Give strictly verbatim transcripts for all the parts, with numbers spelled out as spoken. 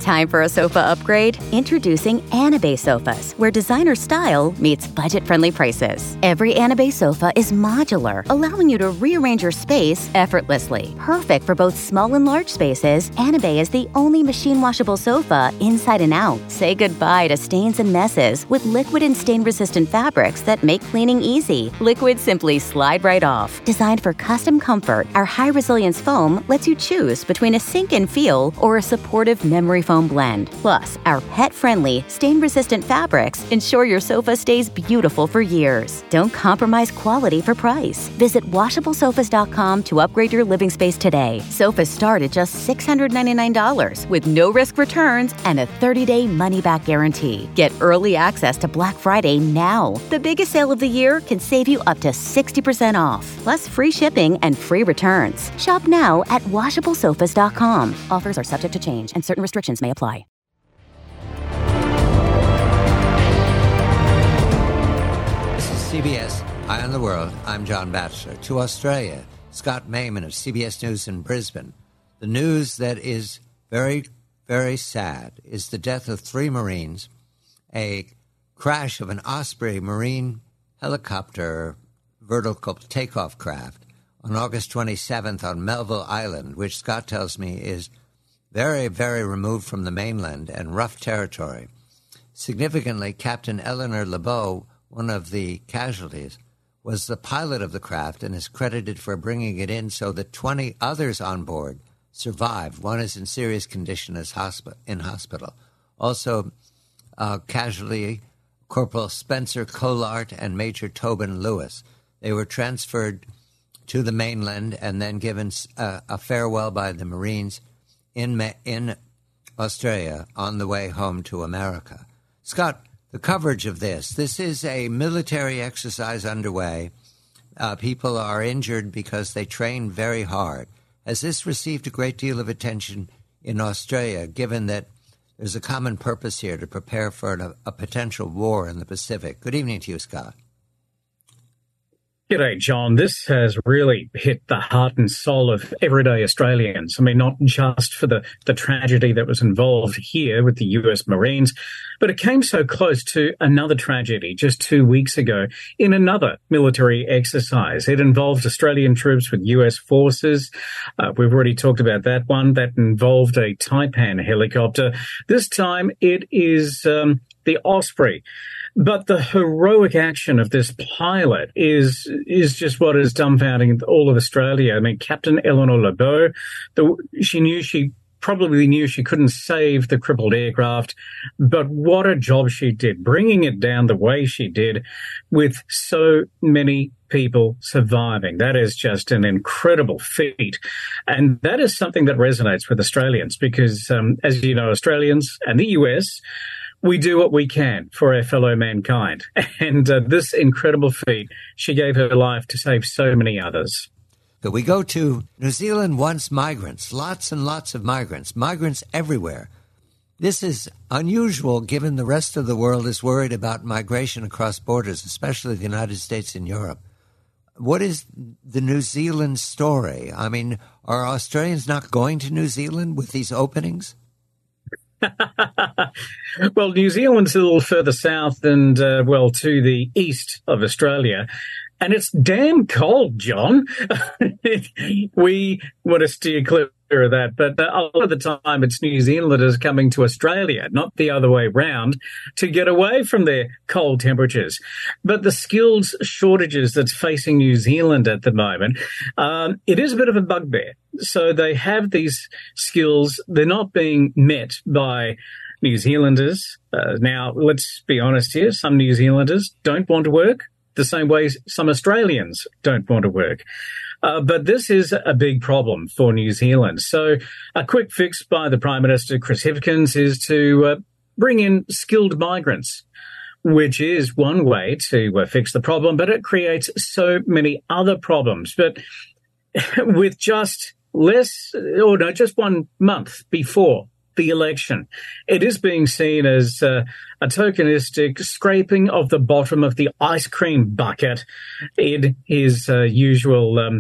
Time for a sofa upgrade? Introducing Anabay Sofas, where designer style meets budget-friendly prices. Every Anabay sofa is modular, allowing you to rearrange your space effortlessly. Perfect for both small and large spaces, Anabay is the only machine-washable sofa inside and out. Say goodbye to stains and messes with liquid and stain-resistant fabrics that make cleaning easy. Liquids simply slide right off. Designed for custom comfort, our high-resilience foam lets you choose between a sink-in feel or a supportive memory foam blend. Plus, our pet-friendly, stain-resistant fabrics ensure your sofa stays beautiful for years. Don't compromise quality for price. Visit washable sofas dot com to upgrade your living space today. Sofas start at just six hundred ninety-nine dollars with no-risk returns and a thirty-day money-back guarantee. Get early access to Black Friday now. The biggest sale of the year can save you up to sixty percent off, plus free shipping and free returns. Shop now at washable sofas dot com. Offers are subject to change and certain restrictions may apply. This is C B S Eye on the World. I'm John Batchelor. To Australia, Scott Mayman of C B S News in Brisbane. The news that is very, very sad is the death of three Marines, a crash of an Osprey Marine helicopter vertical takeoff craft on August twenty-seventh on Melville Island, which Scott tells me is very, very removed from the mainland and rough territory. Significantly, Captain Eleanor Lebeau, one of the casualties, was the pilot of the craft and is credited for bringing it in so that twenty others on board survived. One is in serious condition as hospi- in hospital. Also, uh, casualty, Corporal Spencer Collart and Major Tobin Lewis. They were transferred to the mainland and then given uh, a farewell by the Marines in in Australia on the way home to America. Scott, the coverage of this, this is a military exercise underway. Uh, people are injured because they train very hard. Has this received a great deal of attention in Australia, given that there's a common purpose here to prepare for a, a potential war in the Pacific? Good evening to you, Scott. G'day, John. This has really hit the heart and soul of everyday Australians. I mean, not just for the, the tragedy that was involved here with the U S Marines, but it came so close to another tragedy just two weeks ago in another military exercise. It involved Australian troops with U S forces. Uh, we've already talked about that one. That involved a Taipan helicopter. This time it is um, the Osprey. But the heroic action of this pilot is is just what is dumbfounding all of Australia. I mean, Captain Eleanor Lebeau, the, she knew she probably knew she couldn't save the crippled aircraft, but what a job she did, bringing it down the way she did with so many people surviving. That is just an incredible feat. And that is something that resonates with Australians because, um, as you know, Australians and the U S, we do what we can for our fellow mankind. And uh, this incredible feat, she gave her life to save so many others. So we go to New Zealand wants migrants, lots and lots of migrants, migrants everywhere. This is unusual given the rest of the world is worried about migration across borders, especially the United States and Europe. What is the New Zealand story? I mean, are Australians not going to New Zealand with these openings? Well, New Zealand's a little further south and, uh, well, to the east of Australia. And it's damn cold, John. We want to steer clear of that. But uh, a lot of the time, it's New Zealanders coming to Australia, not the other way round, to get away from their cold temperatures. But the skills shortages that's facing New Zealand at the moment, um, it is a bit of a bugbear. So they have these skills. They're not being met by New Zealanders. Uh, now, let's be honest here. Some New Zealanders don't want to work the same way some Australians don't want to work. Uh, but this is a big problem for New Zealand. So a quick fix by the Prime Minister, Chris Hipkins, is to uh, bring in skilled migrants, which is one way to uh, fix the problem, but it creates so many other problems. But with just less, or no, just one month before the election, it is being seen as uh, a tokenistic scraping of the bottom of the ice cream bucket in his uh, usual um,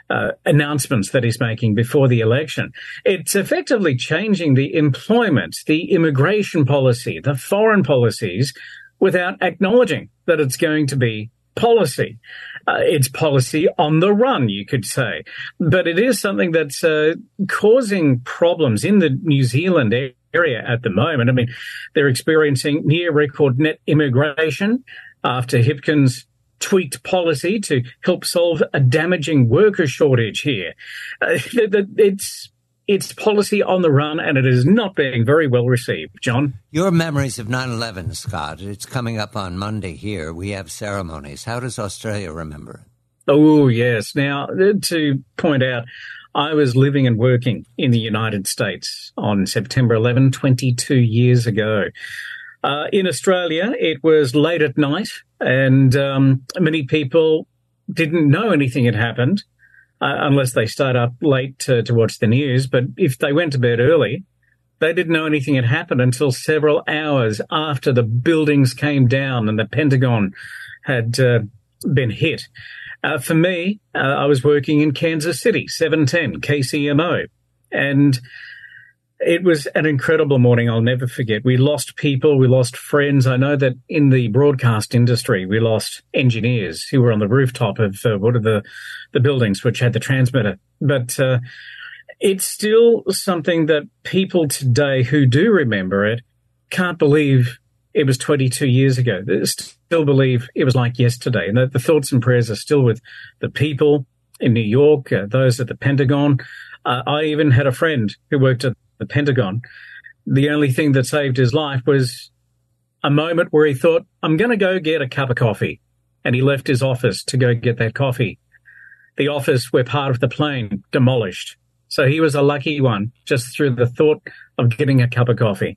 uh, announcements that he's making before the election. It's effectively changing the employment, the immigration policy, the foreign policies without acknowledging that it's going to be policy. Uh, it's policy on the run, you could say. But it is something that's uh, causing problems in the New Zealand area at the moment. I mean, they're experiencing near record net immigration after Hipkins tweaked policy to help solve a damaging worker shortage here. Uh, it's It's policy on the run, and it is not being very well received. John? Your memories of nine eleven, Scott. It's coming up on Monday here. We have ceremonies. How does Australia remember it? Oh, yes. Now, to point out, I was living and working in the United States on September eleventh, twenty-two years ago. Uh, in Australia, it was late at night, and um, many people didn't know anything had happened. Uh, unless they stayed up late to, to watch the news. But if they went to bed early, they didn't know anything had happened until several hours after the buildings came down and the Pentagon had uh, been hit. Uh, for me, uh, I was working in Kansas City, seven ten K C M O, and it was an incredible morning I'll never forget. We lost people, we lost friends. I know that in the broadcast industry, we lost engineers who were on the rooftop of uh, one of the, the buildings which had the transmitter. But uh, it's still something that people today who do remember it can't believe it was twenty-two years ago. They still believe it was like yesterday. And the, the thoughts and prayers are still with the people in New York, uh, those at the Pentagon. Uh, I even had a friend who worked at the Pentagon. The only thing that saved his life was a moment where he thought, I'm going to go get a cup of coffee. And he left his office to go get that coffee. The office where part of the plane demolished. So he was a lucky one just through the thought of getting a cup of coffee.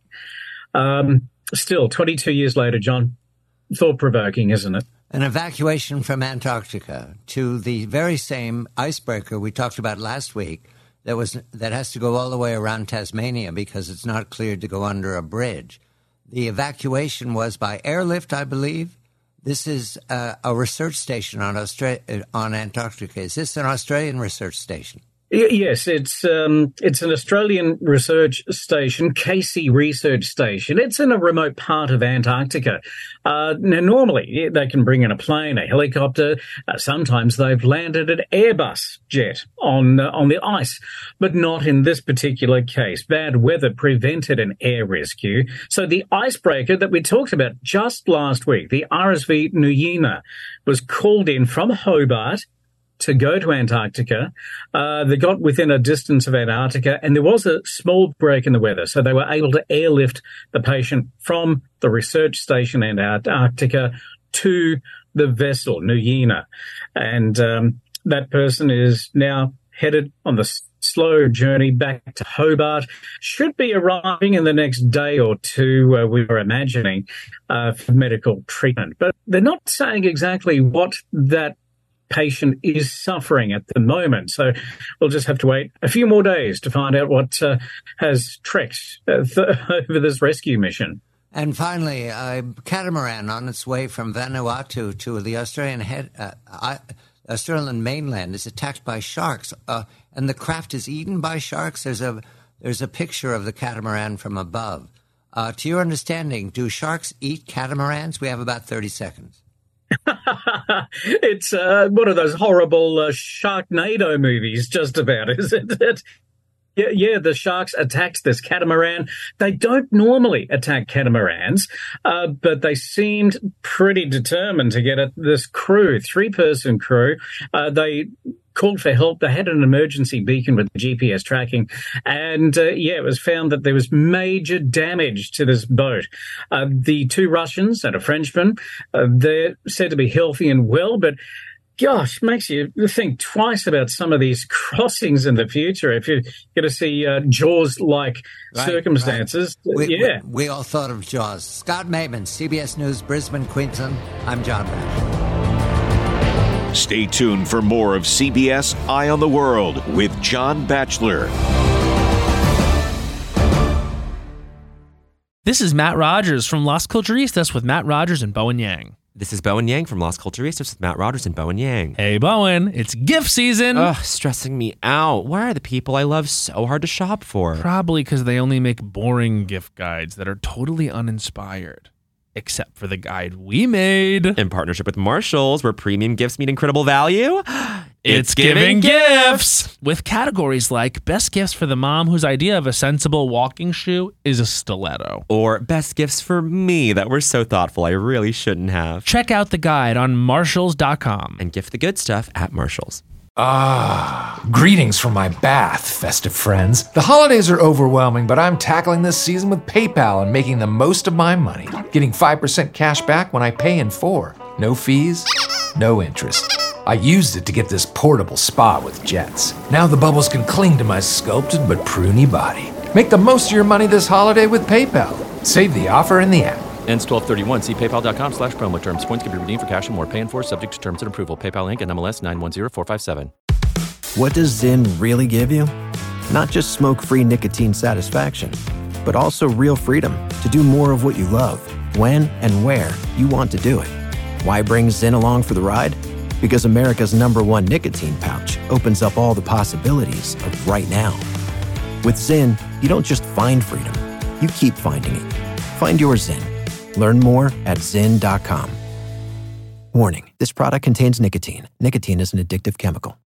Um, still, twenty-two years later, John, thought-provoking, isn't it? An evacuation from Antarctica to the very same icebreaker we talked about last week that was that has to go all the way around Tasmania because it's not cleared to go under a bridge. The evacuation was by airlift, I believe. This is uh, a research station on Austra- on Antarctica. Is this an Australian research station? Yes, it's um, it's an Australian research station, Casey Research Station. It's in a remote part of Antarctica. Uh, now, normally, they can bring in a plane, a helicopter. Uh, sometimes they've landed an Airbus jet on uh, on the ice, but not in this particular case. Bad weather prevented an air rescue. So the icebreaker that we talked about just last week, the R S V Nuyina, was called in from Hobart to go to Antarctica. Uh, they got within a distance of Antarctica, and there was a small break in the weather, so they were able to airlift the patient from the research station in Antarctica to the vessel, Nuyina. And um, that person is now headed on the slow journey back to Hobart. Should be arriving in the next day or two, uh, we were imagining, uh, for medical treatment. But they're not saying exactly what that patient is suffering at the moment. So we'll just have to wait a few more days to find out what uh, has trekked uh, th- over this rescue mission. And finally, a catamaran on its way from Vanuatu to the Australian head, uh, I, Australian mainland is attacked by sharks, uh, and the craft is eaten by sharks. There's a there's a picture of the catamaran from above. Uh, to your understanding, do sharks eat catamarans? We have about thirty seconds. It's uh, one of those horrible uh, Sharknado movies, just about, isn't it? Yeah, yeah, the sharks attacked this catamaran. They don't normally attack catamarans, uh, but they seemed pretty determined to get at this crew, three-person crew. Uh, they called for help. They had an emergency beacon with G P S tracking. And, uh, yeah, it was found that there was major damage to this boat. Uh, the two Russians and a Frenchman, uh, they're said to be healthy and well, but gosh, makes you think twice about some of these crossings in the future if you're going to see uh, Jaws-like right, circumstances. Right. We, yeah. We, we all thought of Jaws. Scott Mayman, C B S News, Brisbane, Queensland. I'm John Batchelor. Stay tuned for more of C B S Eye on the World with John Batchelor. This is Matt Rogers from Las Culturistas with Matt Rogers and Bowen Yang. This is Bowen Yang from Lost Culturistas with Matt Rogers and Bowen Yang. Hey, Bowen, it's gift season. Ugh, stressing me out. Why are the people I love so hard to shop for? Probably because they only make boring gift guides that are totally uninspired. Except for the guide we made. In partnership with Marshalls, where premium gifts meet incredible value. It's, it's giving, giving gifts! With categories like best gifts for the mom whose idea of a sensible walking shoe is a stiletto. Or best gifts for me that were so thoughtful I really shouldn't have. Check out the guide on Marshalls dot com. And gift the good stuff at Marshalls. Ah, greetings from my bath, festive friends. The holidays are overwhelming, but I'm tackling this season with PayPal and making the most of my money. Getting five percent cash back when I pay in four. No fees, no interest. I used it to get this portable spa with jets. Now the bubbles can cling to my sculpted but pruny body. Make the most of your money this holiday with PayPal. Save the offer in the app. Ends twelve thirty-one. See paypal.com slash promo terms. Points can be redeemed for cash and more. Paying for subject to terms and approval. PayPal Incorporated. N M L S nine one zero four five seven. What does Zyn really give you? Not just smoke-free nicotine satisfaction, but also real freedom to do more of what you love, when and where you want to do it. Why bring Zyn along for the ride? Because America's number one nicotine pouch opens up all the possibilities of right now. With Zyn, you don't just find freedom, you keep finding it. Find your Zyn. Learn more at zyn dot com. Warning, this product contains nicotine. Nicotine is an addictive chemical.